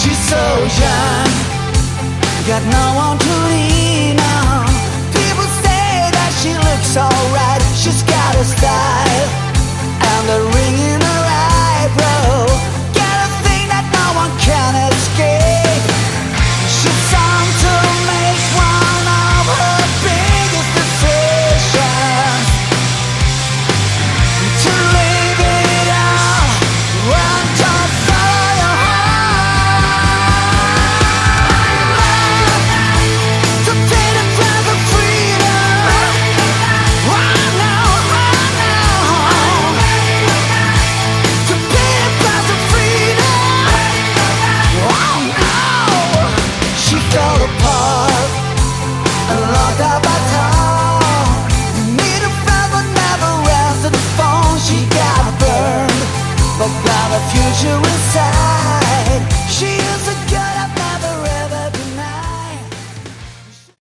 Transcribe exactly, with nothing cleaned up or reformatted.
She's so young, got no one to lean on. People say that she looks alright, she's got a style and a ring in